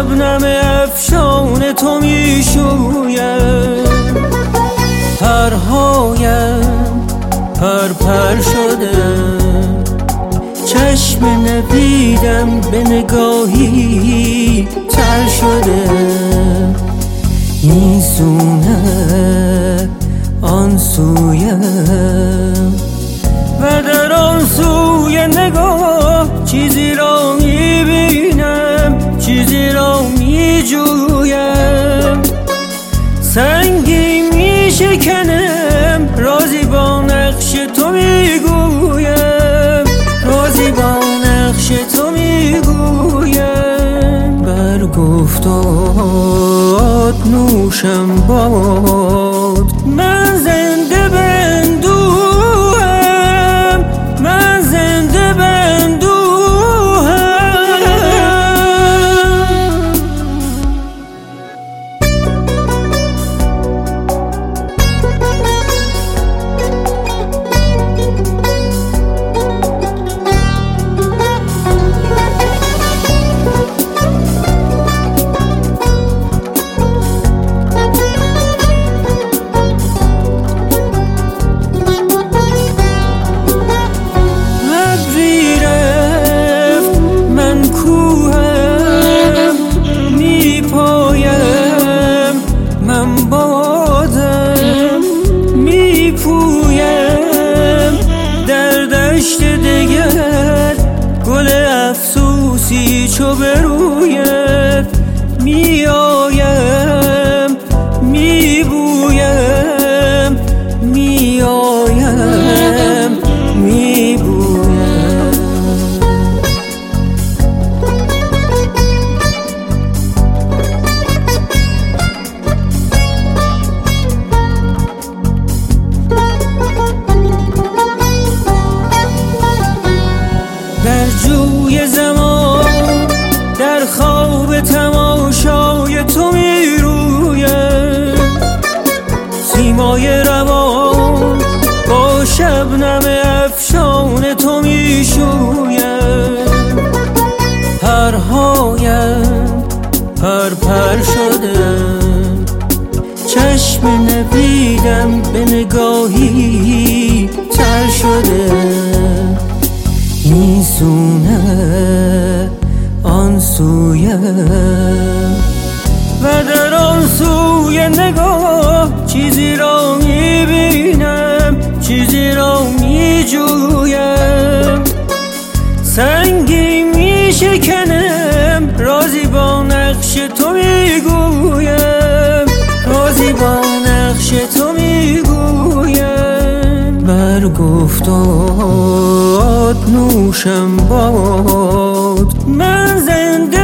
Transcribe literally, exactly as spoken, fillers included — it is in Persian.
شبنم افشان تو می شویم، پرهایم پر پر شده، چشم نبیدم به نگاهی تر شده. این سونه آن سویم و در آن سوی نگاه چیزی را میبینم، چیزی را میجویم. سنگی میشکنم، رازی با نقش تو میگویم، رازی با نقش تو میگویم. برگفتاد نوشم باد، من زنده بندوهم، من زنده بندوهم. گل افسوسی چو به رویت می آیم، می بویم، می آیم، می بویم. در جوی زمان در خواب تماشای تو می رویم، سیمای روان با شبنم افشان تو می شویم، پرهایم پر پر شده، چشم نبیدم به نگاهی تر شده. این سونه آن سویم و در آن سوی نگاه چیزی را میبینم، چیزی را میجویم. سنگی میشکنم، رازی با نقش تو میگویم، رازی با نقش تو میگویم. برگفتاد نوشم باد، من زنده